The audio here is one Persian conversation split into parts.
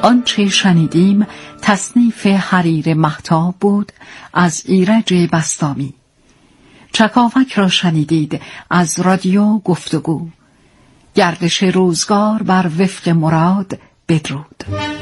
آنچه شنیدیم تصنیف حریر مهتاب بود از ایرج بسطامی. چکاوک را شنیدید از رادیو گفتگو. گردش روزگار بر وفق مراد. بدرود.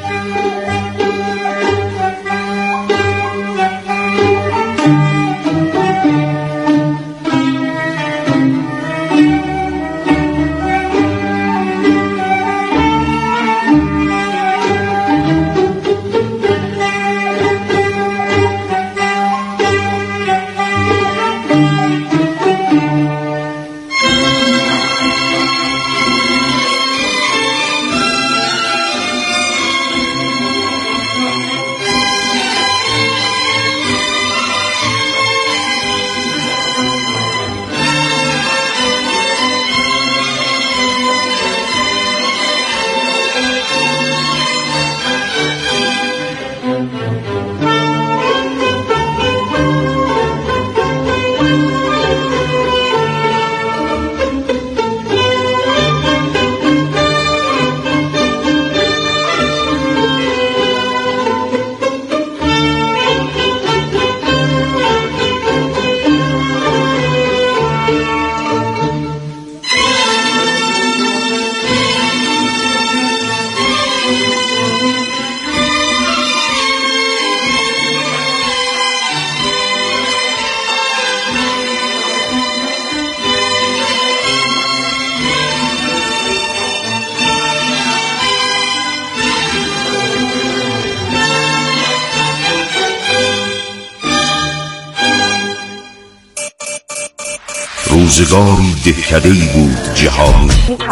روزگاری دهکده‌ای بود جهان.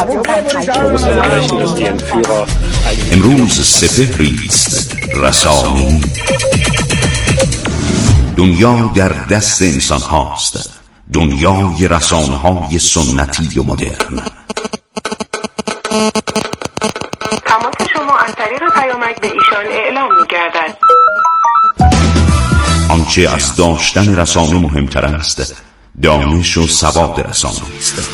امروز سپهری است رسانی. دنیا در دست انسان هاست، دنیای رسانه های سنتی و مدرن. تماس شما از طریق پیامک به ایشان اعلام می‌گردد. آنچه از داشتن رسانه مهمتر است دانش و سواد رسانه است.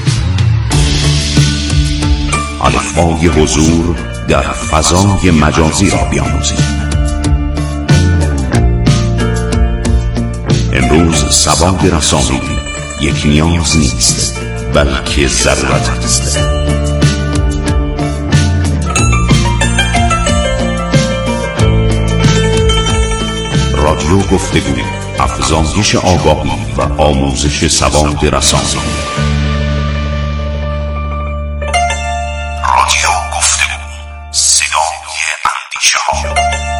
الفبای حضور در فضای مجازی را بیاموزید. امروز سواد رسانه‌ای یک نیاز نیست بلکه ضرورت است. رادیو گفتگو، افزایش آگاهی و آموزش سواد رسانه‌ای. رادیو گفتگو، صدای اندیشه‌ها.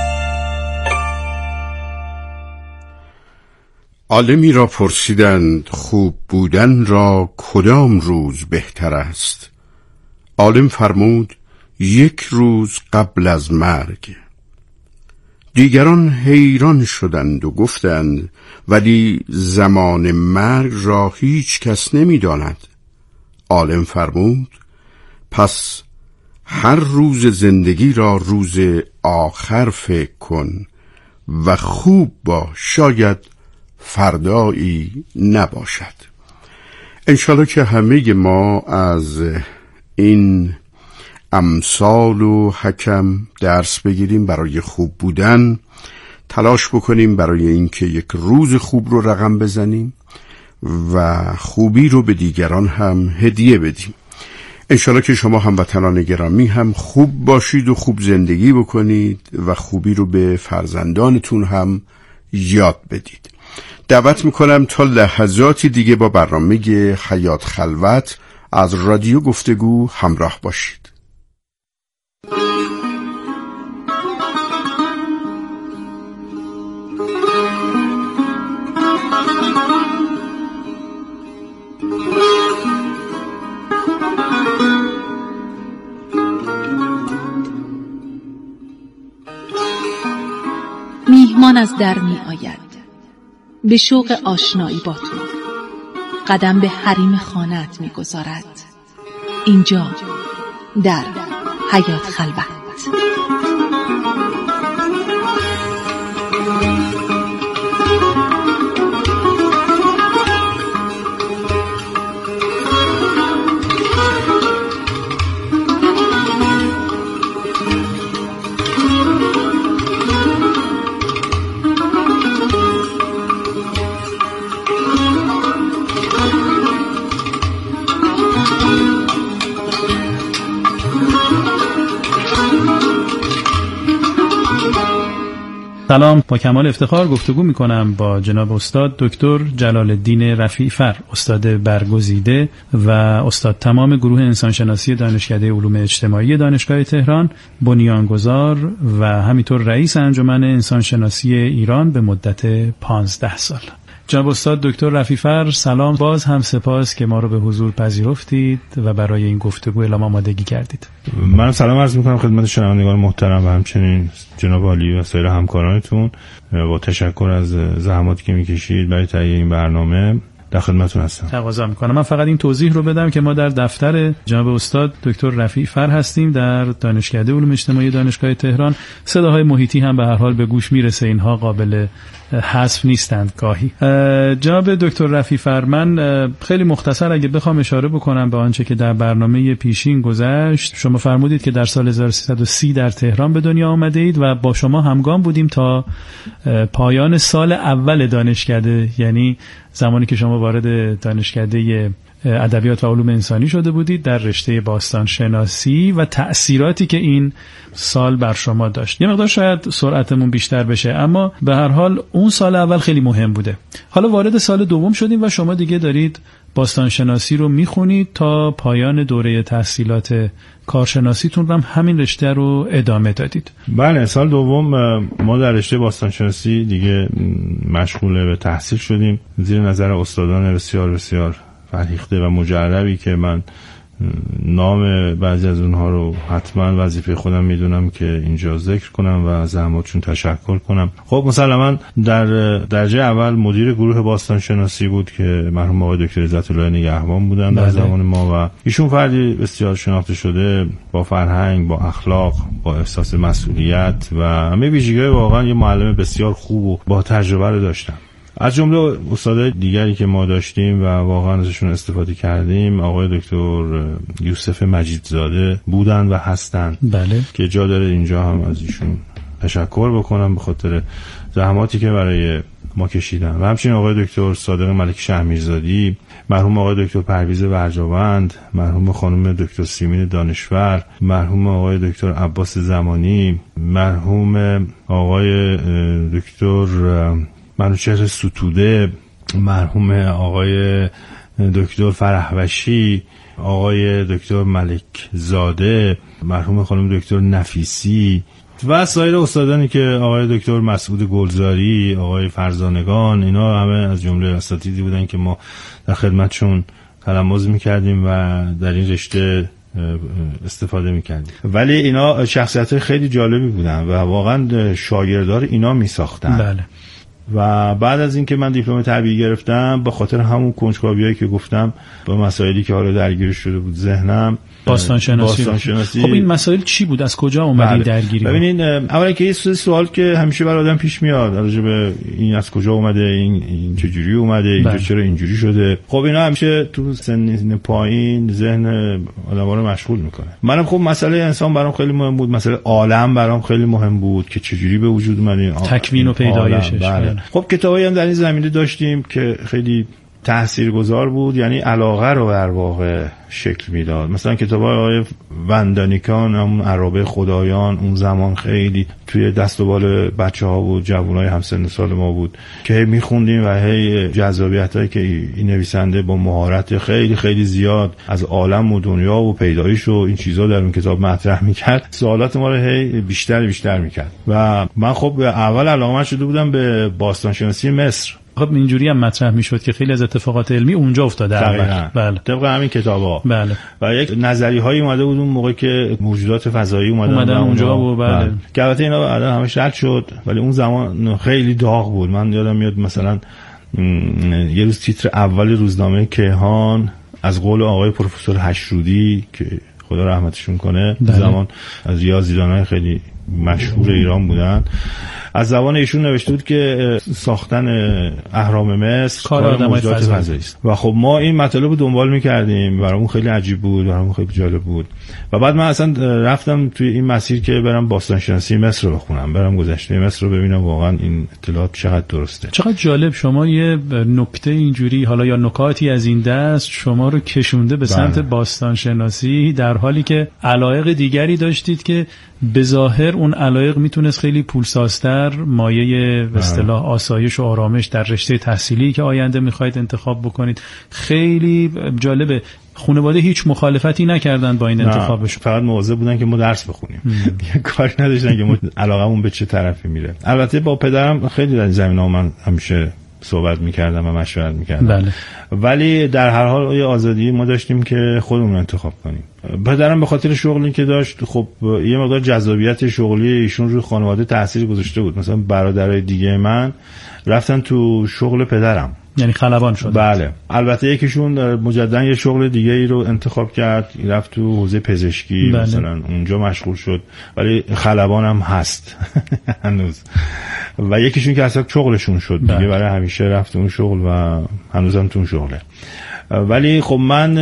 عالمی را پرسیدند خوب بودن را کدام روز بهتر است؟ عالم فرمود 1 روز قبل از مرگ. دیگران حیران شدند و گفتند ولی زمان مرگ را هیچ کس نمی داند. عالم فرمود پس هر روز زندگی را روز آخر فکر کن و خوب باش، شاید فردایی نباشد. انشالله که همه ما از این امثال و حکم درس بگیریم، برای خوب بودن تلاش بکنیم، برای اینکه یک روز خوب رو رقم بزنیم و خوبی رو به دیگران هم هدیه بدیم. انشالله که شما هموطنان گرامی هم خوب باشید و خوب زندگی بکنید و خوبی رو به فرزندانتون هم یاد بدید. دعوت میکنم تا لحظاتی دیگه با برنامه حیات خلوت از رادیو گفتگو همراه باشید. میهمان از در می آید به شوق آشنایی با تو، قدم به حریم خانه‌ات می گذارد. اینجا در حیات خلوت. سلام، با کمال افتخار گفتگو میکنم با جناب استاد دکتر جلال الدین رفیع‌فر، استاد برگزیده و استاد تمام گروه انسانشناسی دانشکده علوم اجتماعی دانشگاه تهران، بنیانگذار و همینطور رئیس انجمن انسانشناسی ایران به مدت 15 سال. جناب استاد دکتر رفیع‌فر، سلام، باز هم سپاس که ما رو به حضور پذیرفتید و برای این گفتگو اعلام آمادگی کردید. من سلام عرض میکنم خدمت شنوندگان محترم و همچنین جناب عالی و سایر همکارانتون. با تشکر از زحماتی که میکشید برای تهیه این برنامه در خدمتتون هستم. تقاضا میکنم. من فقط این توضیح رو بدم که ما در دفتر جناب استاد دکتر رفیع‌فر هستیم در دانشکده علوم اجتماعی دانشگاه تهران. صداهای محیطی هم به هر حال به گوش میرسه، اینها قابل حذف نیستند گاهی. جناب دکتر رفیع‌فر، من خیلی مختصر اگه بخوام اشاره بکنم به آنچه که در برنامه پیشین گذشت، شما فرمودید که در سال 1330 در تهران به دنیا آمده اید و با شما همگام بودیم تا پایان سال اول دانشکده، یعنی زمانی که شما وارد دانشکده ادبیات و علوم انسانی شده بودید در رشته باستان شناسی و تأثیراتی که این سال بر شما داشت. یه مقدار شاید سرعتمون بیشتر بشه، اما به هر حال اون سال اول خیلی مهم بوده. حالا وارد سال دوم شدیم و شما دیگه دارید باستان شناسی رو میخونید تا پایان دوره تحصیلات کارشناسیتون هم همین رشته رو ادامه دادید. بله، سال دوم ما در رشته باستان شناسی دیگه مشغول به تحصیل شدیم زیر نظر استادان بسیار بسیار فرهیخته و مجربی که من نام بعضی از اونها رو حتما وظیفه خودم میدونم که اینجا ذکر کنم و از زحماتشون تشکر کنم. خب مسلما در درجه اول مدیر گروه باستان شناسی بود که مرحوم آقای دکتر عزت الله نگهبان بودن در زمان ما و ایشون فردی بسیار شناخته شده با فرهنگ، با اخلاق، با احساس مسئولیت و همه ویژگی‌های واقعا یه معلم بسیار خوب و با تجربه رو داشتن. از جمله استادای دیگری که ما داشتیم و واقعا ازشون استفاده کردیم آقای دکتر یوسف مجیدزاده بودن و هستن. بله. که جا داره اینجا هم از ایشون تشکر بکنم به خاطر زحماتی که برای ما کشیدن و همچنین آقای دکتر صادق ملک شهمیرزادی، مرحوم آقای دکتر پرویز ورجاوند، مرحوم خانم دکتر سیمین دانشور، مرحوم آقای دکتر عباس زمانی، مرحوم آقای دکتر منوچهر ستوده، مرحوم آقای دکتر فرحوشی، آقای دکتر ملک زاده، مرحوم خانم دکتر نفیسی و سایر استادانی که آقای دکتر مسعود گلزاری، آقای فرزانگان، اینا همه از جمله اساتیدی بودن که ما در خدمتشون تلمذ میکردیم و در این رشته استفاده میکردیم. ولی اینا شخصیت خیلی جالبی بودن و واقعا شاگردار اینا میساختن. بله. و بعد از اینکه من دیپلم طبیعی گرفتم به خاطر همون کنجکاویایی که گفتم با مسائلی که حالا درگیرش شده بود ذهنم، باستان شناسی. خب این مسائل چی بود؟ از کجا اومدین درگیری؟ ببینین اولا که یه سوال که همیشه برای آدم پیش میاد راجع به این از کجا اومده، این چجوری اومده، اینجا چرا اینجوری شده. خب اینا همیشه تو سن پایین ذهن آدم‌ها رو مشغول میکنه. منم خب مسئله انسان برام خیلی مهم بود، مسئله عالم برام خیلی مهم بود که چجوری به وجود اومده، تکوین و پیدایشش. خب کتابایی هم در این زمینه داشتیم که خیلی تاثیرگذار بود، یعنی علاقه رو در واقع شکل میداد. مثلا کتاب‌های آقای وندانیکان، همون عرابه خدایان، اون زمان خیلی توی دست و بال بچه‌ها بود، جوانای همسن سال ما بود که می‌خوندیم و هی جذابیتایی که این نویسنده با مهارت خیلی خیلی زیاد از عالم و دنیا و پیدایش و این چیزا در اون کتاب مطرح می‌کرد، سوالات ما رو هی بیشتر می‌کرد و من خب اول علاقه‌مند شده بودم به باستان شناسی مصر. خب اینجوری هم مطرح میشد که خیلی از اتفاقات علمی اونجا افتاده اول. بله. طبق همین کتابا. بله. و یک نظریه‌هایی اومده بود اون موقع که موجودات فضایی اومدن اونجا و بله. که البته اینا الان همش رد شد ولی اون زمان خیلی داغ بود. من یادم میاد مثلا یه روز تیتر اول روزنامه کیهان از قول آقای پروفسور حشرودی که خدا رحمتشون کنه، زمان از ریاضیدانای خیلی مشهور ایران بودن، از زبان ایشون نوشته بود که ساختن اهرام مصر کار موجودات فضایی است. و خب ما این مطالب رو دنبال می‌کردیم، برامون خیلی عجیب بود، برامون خیلی جالب بود. و بعد من اصلا رفتم توی این مسیر که برم باستان شناسی مصر رو بخونم، برم گذشته مصر رو ببینم واقعا این اطلاعات چقدر درسته. چقدر جالب. شما یه نکته اینجوری حالا یا نکاتی از این دست شما رو کشونده به سمت باستان شناسی، در حالی که علایق دیگری داشتید که به ظاهر اون علایق میتونست خیلی پولسازتر، مایه به اصطلاح آسایش و آرامش در رشته تحصیلی که آینده میخواید انتخاب بکنید. خیلی جالبه خانواده هیچ مخالفتی نکردن با این انتخابش، فقط مواظب بودن که ما درس بخونیم. دیگه کاری نداشتن که ما علاقمون به چه طرفی میره. البته با پدرم خیلی در زمینه‌ها من همیشه صحبت میکردم و مشورت میکردم. بله. ولی در هر حال یه آزادی ما داشتیم که خودمون انتخاب کنیم. پدرم به خاطر شغلی که داشت، خب یه مقدار جذابیت شغلی ایشون روی خانواده تاثیر گذاشته بود. مثلا برادرای دیگه من رفتن تو شغل پدرم، یعنی خلبان شد. بله. البته یکیشون مجددا یه شغل دیگه ای رو انتخاب کرد، رفت تو حوزه پزشکی. بله. مثلا اونجا مشغول شد، ولی خلبان هم هست هنوز. و یکیشون که اصلا شغلشون شد دیگه. بله. برای همیشه رفت اون شغل و هنوزم تو اون شغله. ولی خب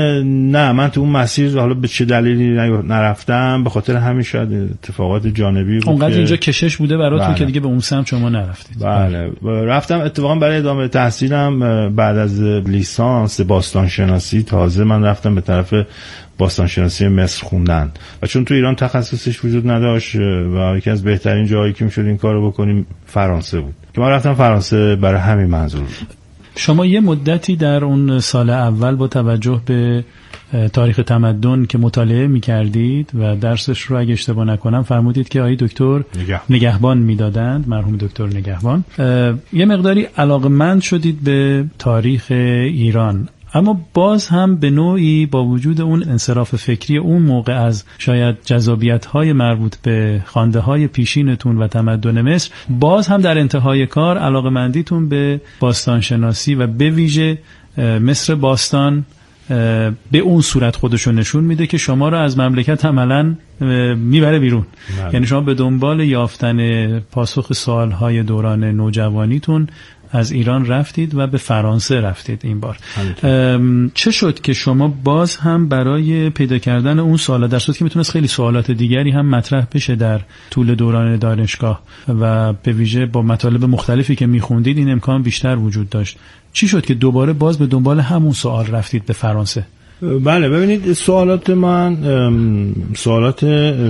من تو اون مسیر حالا به چه دلیلی نرفتم، به خاطر همین شاید اتفاقات جانبی بود. اونقدر اینجا کشش بوده براتون. بله. که دیگه به اون سمت شما نرفتید. بله. رفتم اتفاقا برای ادامه تحصیلم بعد از لیسانس باستان شناسی، تازه من رفتم به طرف باستان شناسی مصر خوندن و چون تو ایران تخصصش وجود نداشت و یکی از بهترین جایی که میشد این کارو بکنیم فرانسه بود، که من رفتم فرانسه برای همین منظور. شما یه مدتی در اون سال اول با توجه به تاریخ تمدن که مطالعه می‌کردید و درسش رو اگه اشتباه نکنم فرمودید که آقای دکتر نگهبان میدادند، مرحوم دکتر نگهبان، یه مقداری علاقه‌مند شدید به تاریخ ایران. اما باز هم به نوعی با وجود اون انصراف فکری اون موقع از شاید جذابیت‌های مربوط به خوانده‌های پیشینتون و تمدن مصر، باز هم در انتهای کار علاقه‌مندیتون به باستانشناسی و به ویژه مصر باستان به اون صورت خودشو نشون میده که شما رو از مملکت عملاً میبره بیرون. یعنی شما به دنبال یافتن پاسخ سوال‌های دوران نوجوانیتون از ایران رفتید و به فرانسه رفتید این بار. چه شد که شما باز هم برای پیدا کردن اون سوالات، در صورتی که میتونست خیلی سوالات دیگری هم مطرح بشه در طول دوران دانشگاه و به ویژه با مطالب مختلفی که میخوندید این امکان بیشتر وجود داشت، چی شد که دوباره باز به دنبال همون سوال رفتید به فرانسه؟ بله ببینید، سوالات من سوالات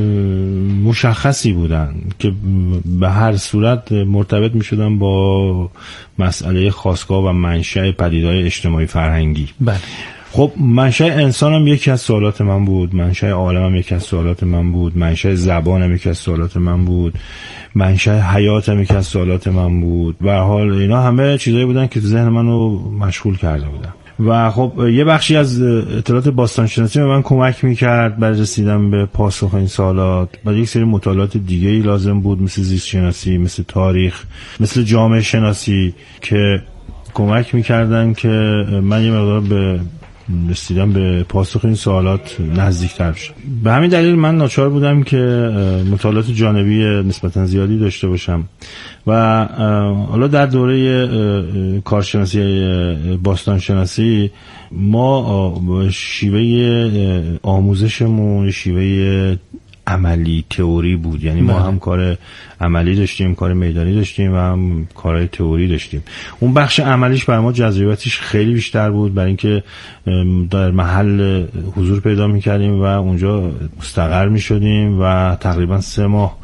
مشخصی بودن که به هر صورت مرتبط می شدن با مسئله خاستگاه و منشأ پدیده‌های اجتماعی فرهنگی. بله. خب منشأ انسانم یکی از سوالات من بود، منشأ عالمم یکی از سوالات من بود، منشأ زبانم یکی از سوالات من بود، منشأ حیاتم یکی از سوالات من بود. به هر حال اینا همه چیزایی بودن که تو ذهن منو مشغول کرده بودن و خب یه بخشی از اطلاعات باستانشناسی به من کمک میکرد برای رسیدن به پاسخ این سوالات. و یک سری مطالعات دیگه‌ای لازم بود، مثل زیست شناسی، مثل تاریخ، مثل جامعه شناسی، که کمک میکردن که من یه مقدار به رسیدن به پاسخ این سوالات نزدیک‌تر بشم. به همین دلیل من ناچار بودم که مطالعات جانبی نسبتاً زیادی داشته باشم و حالا در دوره کارشناسی باستانشناسی ما شیوه آموزشمون شیوه عملی تئوری بود. یعنی ما هم کار عملی داشتیم، کار میدانی داشتیم و هم کارهای تئوری داشتیم. اون بخش عملیش برای ما جذابیتش خیلی بیشتر بود، برای اینکه در محل حضور پیدا می‌کردیم و اونجا مستقر می‌شدیم و تقریبا 3 ماه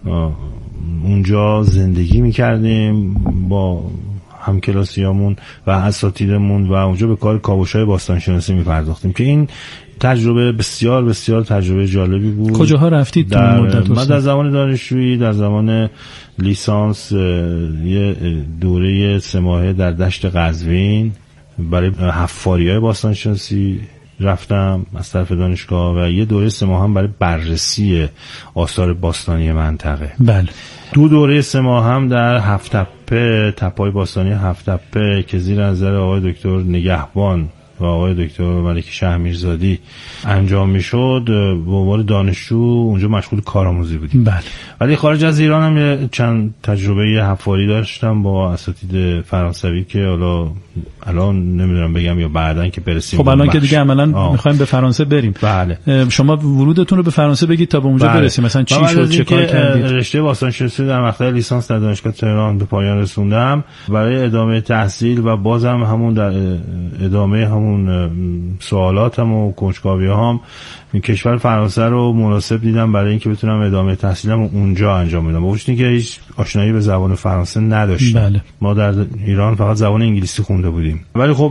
اونجا زندگی می‌کردیم با همکلاسیامون و اساتیدمون و اونجا به کار کاوش‌های باستانشناسی می‌پرداختیم که این تجربه بسیار بسیار تجربه جالبی بود. کجاها رفتید تو مدت؟ من در زمان دانشجویی، در زمان لیسانس یه دوره 3 ماهه در دشت قزوین برای حفاری‌های باستانشناسی رفتم از طرف دانشگاه و یه دوره 3 ماه هم برای بررسی آثار باستانی منطقه. بله. 2 دوره 3 ماه هم در 7 تپه، تپه‌های باستانی 7 تپه که زیر نظر آقای دکتر نگهبان و آقای دکتر ملکی شهمیرزادی انجام میشد. به عنوان دانشجو اونجا مشغول کارآموزی بودیم. بله. ولی خارج از ایران هم چند تجربه حفاری داشتم با اساتید فرانسوی که حالا الان نمیدونم بگم یا بعدن که برسیم. خب الان که دیگه عملاً میخوایم به فرانسه بریم. بله. شما ورودتون رو به فرانسه بگید تا به اونجا برسیم. مثلا چی شد، چه کار کردید؟ رشته باستانشناسی در مقطع لیسانس در دانشگاه تهران به پایان رسوندم. برای ادامه تحصیل و بازم همون در ادامه همون اون سوالاتم و کنجکاوی‌هام کشور فرانسه رو مناسب دیدم برای اینکه بتونم ادامه تحصیلم اونجا انجام بدم. با وجودی که هیچ آشنایی به زبان فرانسه نداشتیم. بله. ما در ایران فقط زبان انگلیسی خونده بودیم. ولی خب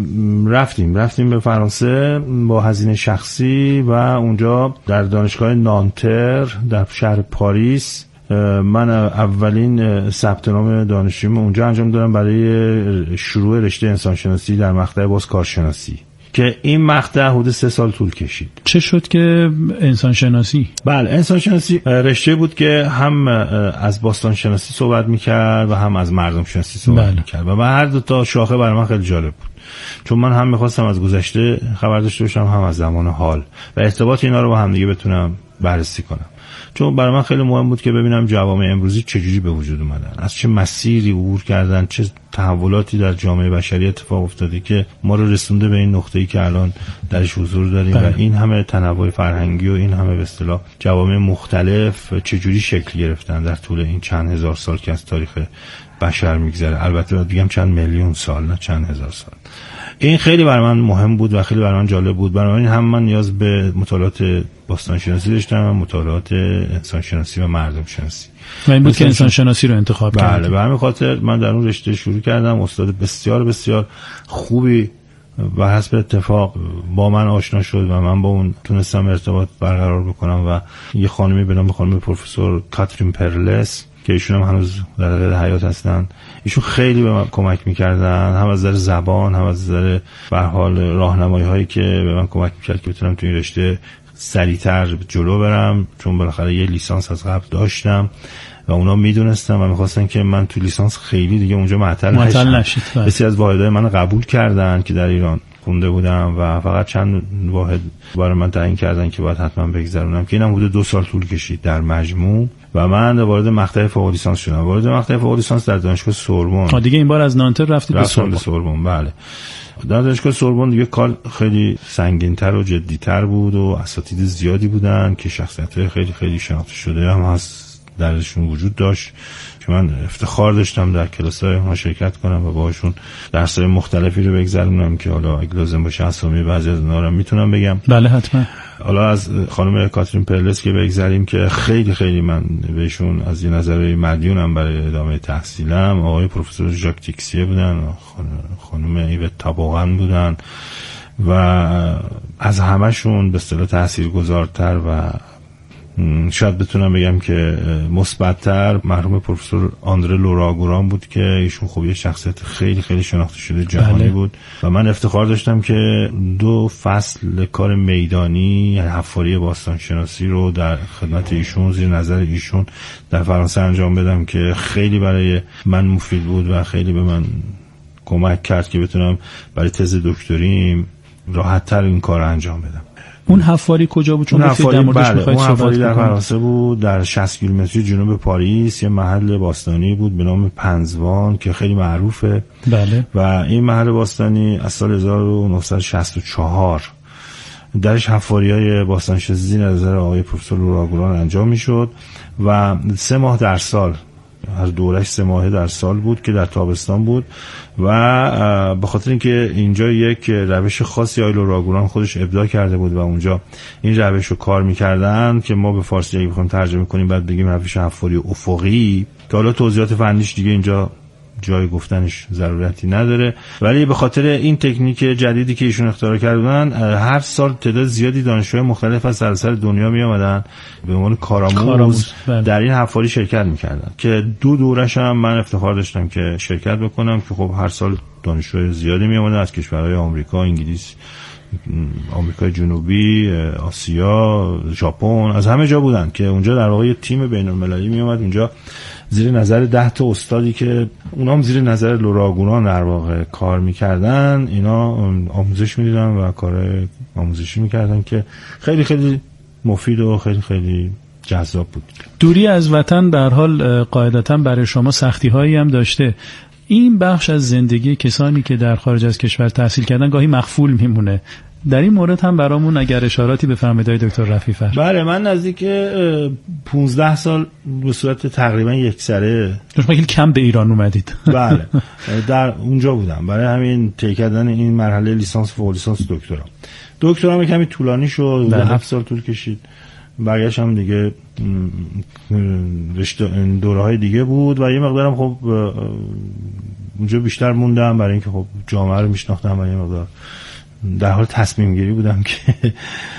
رفتیم به فرانسه با هزینه شخصی و اونجا در دانشگاه نانتر در شهر پاریس من اولین ثبت نام دانشجویی اونجا انجام دادم برای شروع رشته انسانشناسی در مقطع باز کارشناسی که این مقطع حدود 3 سال طول کشید. چه شد که انسانشناسی؟ بله، انسانشناسی رشته بود که هم از باستانشناسی صحبت میکرد و هم از مردم شناسی صحبت میکرد و هر دو تا شاخه برای من خیلی جالب بود، چون من هم میخواستم از گذشته خبر داشته باشم هم از زمان حال و ارتباط اینا رو با هم دیگه بتونم بررسی کنم. چون برای من خیلی مهم بود که ببینم جوامع امروزی چجوری به وجود اومدن، از چه مسیری عبور کردن، چه تحولاتی در جامعه بشری اتفاق افتاده که ما رو رسونده به این نقطه‌ای که الان درش حضور داریم و این همه تنوع فرهنگی و این همه به اصطلاح جوامع مختلف چجوری شکل گرفتن در طول این چند هزار سال که از تاریخ بشر میگذره. البته دیگه چند میلیون سال، نه چند هزار سال. این خیلی برای من مهم بود و خیلی برای من جالب بود. برای این هم من نیاز به مطالعات باستانشناسی داشتم و مطالعات انسانشناسی و مردم شناسی و این بود که انسانشناسی رو انتخاب کردم. بله، به همین خاطر من در اون رشته شروع کردم. استاد بسیار بسیار خوبی و حسب اتفاق با من آشنا شد و من با اون تونستم ارتباط برقرار بکنم و یه خانمی به نام خانم پروفسور کاترین پرلس که ایشون هم هنوز در قید حیات هستن، ایشون خیلی به من کمک میکردن، هم از نظر زبان هم از نظر به هر حال راهنمایی هایی که به من کمک میکرد که بتونم تو این رشته سریعتر جلو برم، چون بالاخره یه لیسانس از قبل داشتم و اونا میدونستن و میخواستن که من تو لیسانس خیلی دیگه اونجا معطل نشید. بسیار از واحدهای من قبول کردن که در ایران خونده بودم و فقط چند واحد برای من تعیین کردن که باید حتما بگذرونم که اینم حدود 2 سال طول کشید در مجموع و من وارد مقطع فوق لیسانس شدم. وارد مقطع فوق لیسانس در دانشگاه سوربن. دیگه این بار از نانتر رفتید به سوربن. بله، در دانشگاه سوربن دیگه کار خیلی سنگین‌تر و جدی‌تر بود و اساتید زیادی بودن که شخصیت‌های خیلی خیلی شناخته شده هم درشون وجود داشت که من افتخار داشتم در کلاس‌های اونها شرکت کنم و باهاشون درس‌های مختلفی رو بگذرونم که حالا اگه لازم باشه اسامی بعضی از اونها رو میتونم بگم. بله حتما. حالا از خانم کاترین پرلس که بگذریم که خیلی خیلی من بهشون از این نظر مدیونم برای ادامه تحصیلم. آقای پروفسور ژاک تیکسیه بودن، خانم ایوت تابوغن بودن و از همشون به اصطلاح تاثیرگذارتر و شاید بتونم بگم که مثبت‌تر مرحوم پروفسور آندره لوراگوران بود که ایشون خب یه شخصیت خیلی خیلی شناخته شده جهانی بود و من افتخار داشتم که 2 فصل کار میدانی حفاری باستانشناسی رو در خدمت ایشون زیر نظر ایشون در فرانسه انجام بدم که خیلی برای من مفید بود و خیلی به من کمک کرد که بتونم برای تز دکتریم راحت‌تر این کار رو انجام بدم. اون حفاری کجا بود؟ چون گفتید در موردش می‌خواید صحبت کنید. در فرانسه بود، در 60 کیلومتری جنوب پاریس، یه محل باستانی بود به نام پنزوان که خیلی معروفه. بله. و این محل باستانی از سال 1964 درش حفاری‌های باستانشناسی نظر آقای پروفسور لوراگوران انجام می‌شد و 3 ماه در سال، هر دورش 3 ماه در سال بود که در تابستان بود و به خاطر اینکه اینجا یک روش خاصی آقای لوراگوران خودش ابداع کرده بود و اونجا این روش رو کار می‌کردن که ما به فارسی اگه بخوایم ترجمه کنیم بعد بگیم روش حفاری افقی که حالا توضیحات فنیش دیگه اینجا جای گفتنش ضرورتی نداره، ولی به خاطر این تکنیک جدیدی که ایشون اختراع کردن هر سال تعداد زیادی دانشجوی مختلف از سراسر دنیا می اومدن به عنوان کارآموز در این حفاری شرکت میکردن که 2 دورش هم من افتخار داشتم که شرکت بکنم که خب هر سال دانشجوی زیادی می اومدن از کشورهای آمریکا، انگلیس، آمریکای جنوبی، آسیا، ژاپن، از همه جا بودن که اونجا در واقع تیم بین‌المللی می اومد اونجا زیر نظر 10 تا استادی که اونا هم زیر نظر لوراگوران در واقع کار میکردن، اینا آموزش میدیدن و کار آموزشی میکردن که خیلی خیلی مفید و خیلی خیلی جذاب بود. دوری از وطن به هر حال قاعدتاً برای شما سختی هایی هم داشته. این بخش از زندگی کسانی که در خارج از کشور تحصیل کردن گاهی مخفول میمونه. در این مورد هم برامون اگر اشاراتی بفرمایید دکتر رفیع فرج. بله، من نزدیک 15 سال به صورت تقریبا یکسره خیلی کم به ایران اومدید. بله، در اونجا بودم برای همین طی کردن این مرحله لیسانس، فوق لیسانس، دکترا کمی طولانی شد. بله. 7 سال طول کشید. برگشتم دیگه رشته دوره‌های دیگه بود و یه مقدارم خب اونجا بیشتر موندم برای اینکه خب جامعه رو میشناختم و یه مقدار در حال تصمیم گیری بودم که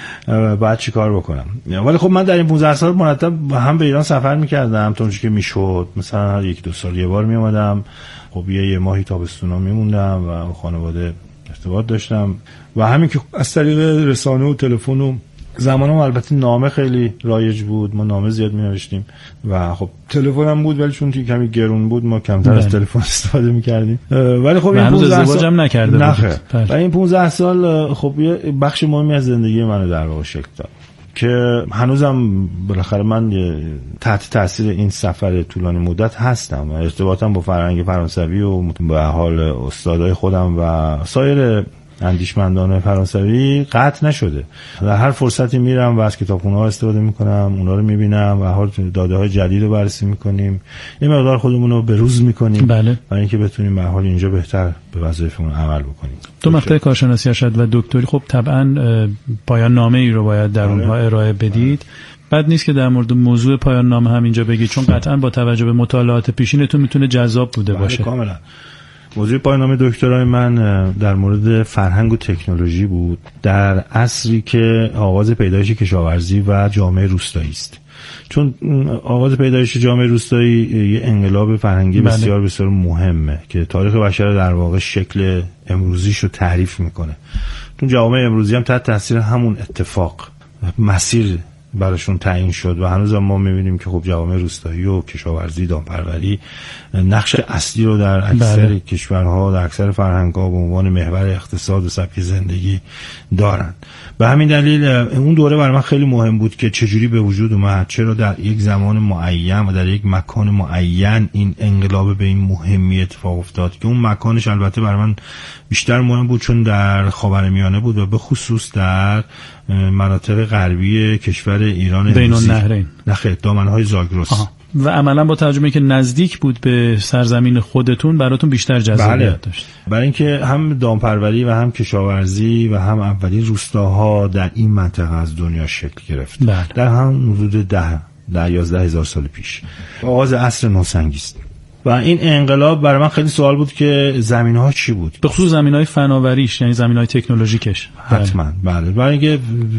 بعد چی کار بکنم. ولی خب من در این 15 سال مرتب هم به ایران سفر میکردم تا اونجا که میشد، مثلا هر 1-2 سال یه بار میامدم، خب یه ماهی تابستونا میموندم و خانواده ارتباط داشتم و همین که از طریق رسانه و تلفن و زمانم البته نامه خیلی رایج بود، ما نامه زیاد می‌نوشتیم و خب تلفن هم بود ولی چون کمی گرون بود ما کمتر از تلفن استفاده می‌کردیم. ولی خب این 15 سال هم نکرده بود و این 15 سال خب یه بخش مهمی از زندگی منو در واقع شکل داد که هنوزم بالاخره من تحت تاثیر این سفر طولانی مدت هستم و ارتباطم با فرهنگ فرانسوی و به حال استادای خودم و سایر اندیشمندان فرانسوی قطع نشده. در هر فرصتی میرم و از کتابخونه‌ها استفاده میکنم، اونا رو میبینم و حال داده‌های جدید رو بررسی میکنیم، یه مقدار خودمون رو به روز میکنیم. بله. برای اینکه بتونیم به حال اینجا بهتر به وظایفمون عمل بکنیم. تو مقطع کارشناسی ارشد و دکتری خب طبعا پایان نامه ای رو باید در اونها ارائه بدید. بد نیست که در مورد موضوع پایان نامه هم اینجا بگید، چون قطعا با توجه به مطالعات پیشینتون میتونه جذاب بوده باشه. کاملا. موضوع پایان نامه دکترای من در مورد فرهنگ و تکنولوژی بود در عصری که آغاز پیدایش کشاورزی و جامعه روستایی است. چون آغاز پیدایش جامعه روستایی یه انقلاب فرهنگی بسیار بسیار مهمه که تاریخ بشر در واقع شکل امروزیش رو تعریف میکنه. چون جامعه امروزی هم تحت تاثیر همون اتفاق مسیر براشون تعیین شد و هنوز ما می‌بینیم که خب جوامع روستایی و کشاورزی، دامپروری نقش اصلی رو در اکثر کشورها، در اکثر فرهنگ‌ها به عنوان محور اقتصاد و سبک زندگی دارن. به همین دلیل اون دوره برای من خیلی مهم بود که چجوری به وجود اومد، چرا در یک زمان معین و در یک مکان معین این انقلاب به این مهمی اتفاق افتاد که اون مکانش البته برای من بیشتر مهم بود چون در خاورمیانه بود و به خصوص در مناطق غربی کشور ایران بین النهرین، نخیر دامنهای زاگرس. و عملا با ترجمه که نزدیک بود به سرزمین خودتون براتون بیشتر جذابیت داشت. برای اینکه هم دامپروری و هم کشاورزی و هم اولین روستاها در این منطقه از دنیا شکل گرفت. در هم حدود 11 هزار سال پیش آغاز عصر نوسنگی است. و این انقلاب برای من خیلی سوال بود که زمینه‌ها چی بود، به خصوص زمینه‌های فناوریش، یعنی زمینه‌های تکنولوژیکش. حتما بله، برای اینکه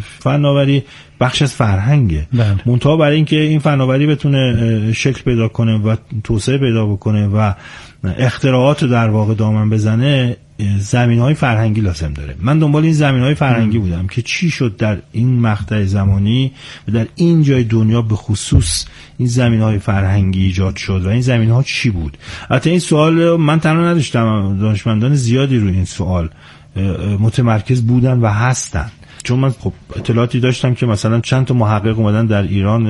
فناوری بخش از فرهنگه. منتها برای اینکه این فناوری بتونه شکل پیدا کنه و توسعه پیدا بکنه و اختراعات رو در واقع دامن بزنه، زمینه‌های فرهنگی لازم داره. من دنبال این زمینه‌های فرهنگی بودم که چی شد در این مقطع زمانی و در این جای دنیا به خصوص این زمینه‌های فرهنگی ایجاد شد و این زمینه‌ها چی بود. البته این سوال من تنها نداشتم، دانشمندان زیادی روی این سوال متمرکز بودن و هستن. چون من خب اطلاعاتی داشتم که مثلا چند تا محقق اومدن در ایران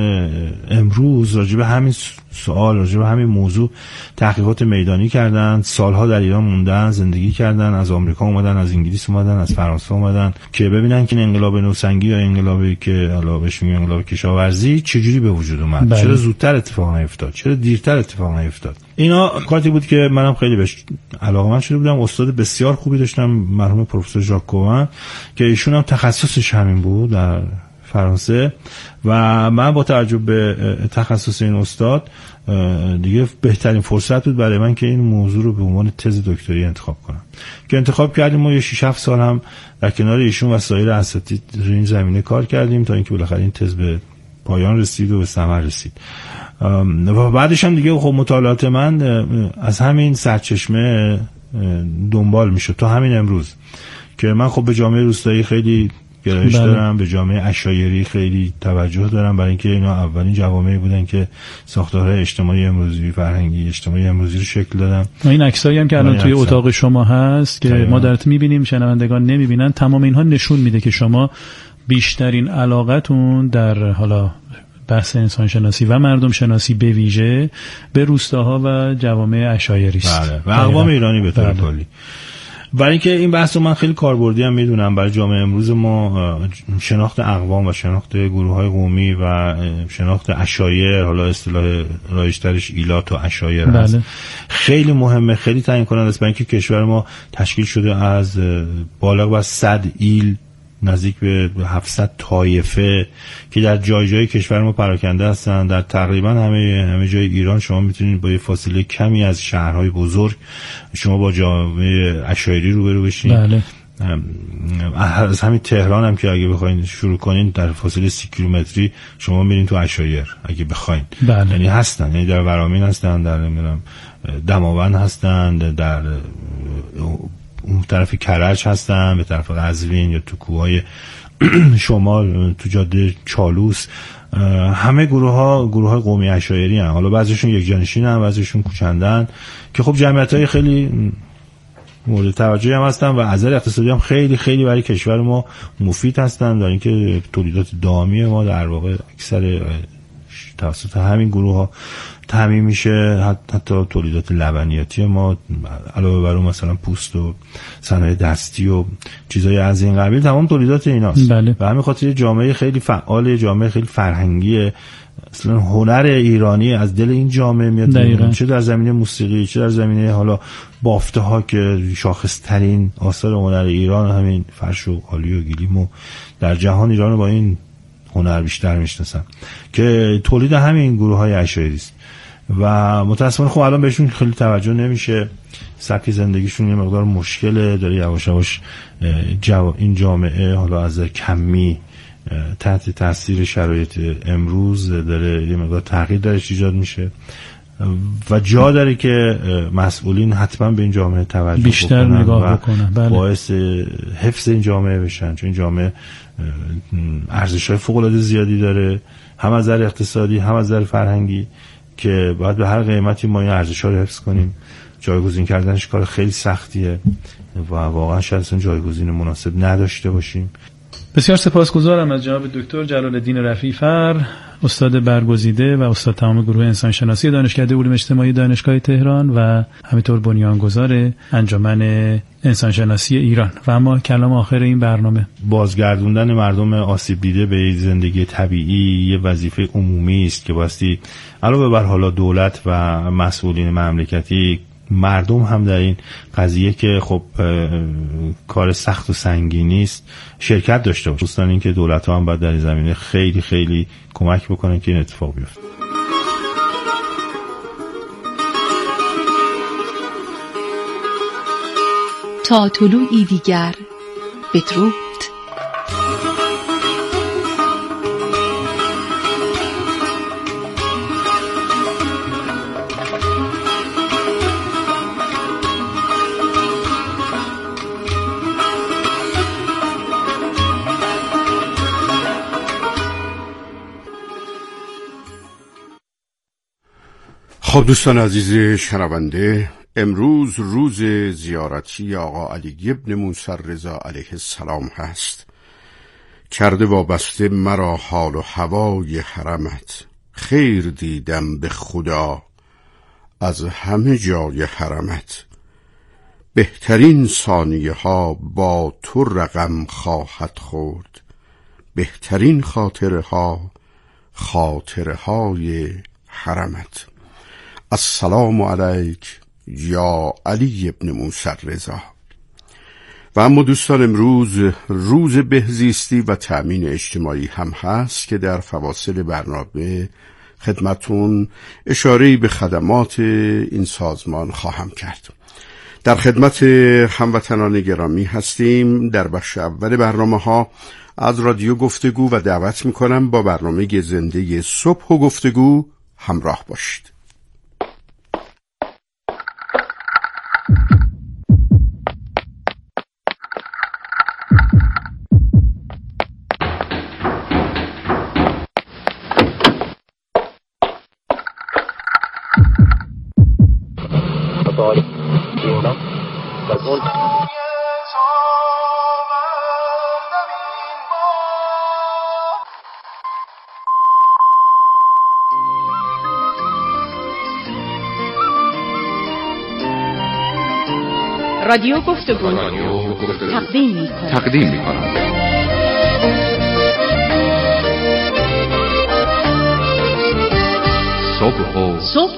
امروز راجع به همین سوال، راجع به همین موضوع تحقیقات میدانی کردن، سالها در ایران موندن، زندگی کردن، از آمریکا اومدن، از انگلیس اومدن، از فرانسه اومدن که ببینن که انقلاب نوسنگی یا انقلابی که حالا بهش میگن انقلاب کشاورزی چجوری به وجود اومد. چرا زودتر اتفاق نیفتاد، چرا دیرتر اتفاق نیفتاد. اینا کاری بود که منم خیلی بهش علاقه‌مند شده بودم. استاد بسیار خوبی داشتم، مرحوم پروفسور ژاک کوون، که ایشون هم تخصصش همین بود در فرانسه و من با توجه به تخصص این استاد دیگه بهترین فرصت بود برای من که این موضوع رو به عنوان تز دکتری انتخاب کنم که انتخاب کردیم و 6-7 سال هم در کنار ایشون و سایر اساتید روی این زمینه کار کردیم تا اینکه بالاخره این تز به پایان رسید و به ثمر رسید. و بعدش هم دیگه خب مطالعات من از همین سرچشمه دنبال میشد تا همین امروز که من خب به جامعه روستایی خیلی گرایش دارم، به جامعه عشایری خیلی توجه دارم، برای اینکه اینا اولین جوامعی بودن که ساختارهای اجتماعی امروزی، فرهنگی اجتماعی امروزی رو شکل دادن. این عکسایی هم که الان توی اتاق شما هست که ما درت می‌بینیم، شنوندگان نمی‌بینن، تمام اینها نشون میده که شما بیشترین علاقتون در حالا بحث انسان شناسی و مردم شناسی به ویژه به روستاها و جوامع عشایری است. بله، و اقوام ایرانی به طور کلی. برای اینکه این بحث رو من خیلی کاربردی هم میدونم برای جامعه امروز ما، شناخت اقوام و شناخت گروه‌های قومی و شناخت عشایر، حالا اصطلاح رایج‌ترش ایلات و عشایر هست، خیلی مهمه، خیلی تعیین کننده است. برای اینکه کشور ما تشکیل شده از بالغ بر 100 ایل، نزدیک به 700 طایفه که در جای جای کشور ما پراکنده هستند. در تقریبا همه جای ایران شما میتونید با یه فاصله کمی از شهرهای بزرگ شما با جامعه عشایری روبرو بشین. بله. از همین تهران هم که اگه بخواید شروع کنین در فاصله 30 کیلومتری شما میرین تو عشایر اگه بخواید. بله. یعنی هستن، یعنی در ورامین هستن، در دماوند هستند، در اون طرف کرج هستن، به طرف قزوین یا تو کوههای شمال تو جاده چالوس. همه گروه های قومی عشایری هستن. حالا بعضیشون یک جانشین هستن، بعضیشون کوچندن که خب جمعیت‌های خیلی مورد توجهی هم هستن و از نظر اقتصادی هم خیلی خیلی برای کشور ما مفید هستن، در اینکه تولیدات دامی ما در واقع اکثر توسط همین گروه ها تامین میشه. حتی تولیدات لبنیاتی ما علاوه بر اون مثلا پوست و صنایع دستی و چیزای از این قبیل تمام تولیدات ایناست. بله. و همین خاطر جامعه خیلی فعال، جامعه خیلی فرهنگیه. اصلا هنر ایرانی از دل این جامعه میاد، چه در زمینه موسیقی، چه در زمینه حالا بافته ها که شاخص ترین آثار هنر ایران، همین فرش و قالی و گلیم و در جهان ایران رو با این هنر بیشتر میشناسن که تولید همین گروه های عشایری است و متاسفانه خب الان بهشون خیلی توجه نمیشه. سبک زندگیشون یه مقدار مشکله، داره یواش یواش این جامعه حالا از کمی تحت تاثیر شرایط امروز داره یه مقدار تغییر درش ایجاد میشه و جا داره که مسئولین حتما به این جامعه توجه بیشتر بکنن نگاه و بکنن. بله. باعث حفظ این جامعه بشن، چون این جامعه ارزش‌های فوق‌العاده زیادی داره، هم از نظر اقتصادی هم از نظر فرهنگی، که باید به هر قیمتی ما این ارزش‌ها رو حفظ کنیم. جایگزین کردنش کار خیلی سختیه و واقعا شاید اصلا جایگزین مناسب نداشته باشیم. بسیار سپاسگزارم از جناب دکتر جلال الدین رفیعی فر، استاد برگزیده و استاد تمام گروه انسانشناسی دانشکده علوم اجتماعی دانشگاه تهران و همینطور بنیانگذار انجمن انسانشناسی ایران. و اما کلام آخر این برنامه، بازگردوندن مردم آسیب دیده به زندگی طبیعی یه وظیفه عمومی است که باستی علاوه بر حالا دولت و مسئولین مملکتی، مردم هم در این قضیه که خب کار سخت و سنگینی است شرکت داشته باشه. خصوصا این که دولت ها هم باید در این زمینه خیلی خیلی کمک بکنن که این اتفاق بیفته. تا طلوعی دیگر بدرود. خب دوستان عزیز شنونده، امروز روز زیارتی آقا علی بن موسی رضا علیه السلام هست. کرده وابسته مرا حال و هوای حرمت، خیر دیدم به خدا از همه جای حرمت. بهترین ثانیه ها با تو رقم خواهد خورد، بهترین خاطره ها خاطره های حرمت. السلام علیک یا علی ابن موسی رضا. و اما دوستان، امروز روز بهزیستی و تأمین اجتماعی هم هست که در فواصل برنامه خدمتون اشاره‌ای به خدمات این سازمان خواهم کرد. در خدمت هموطنان گرامی هستیم. در بخش اول برنامه ها از رادیو گفتگو و دعوت میکنم با برنامه زنده صبح و گفتگو همراه باشید. رادیو گفتگو تقدیم می‌کند. صبح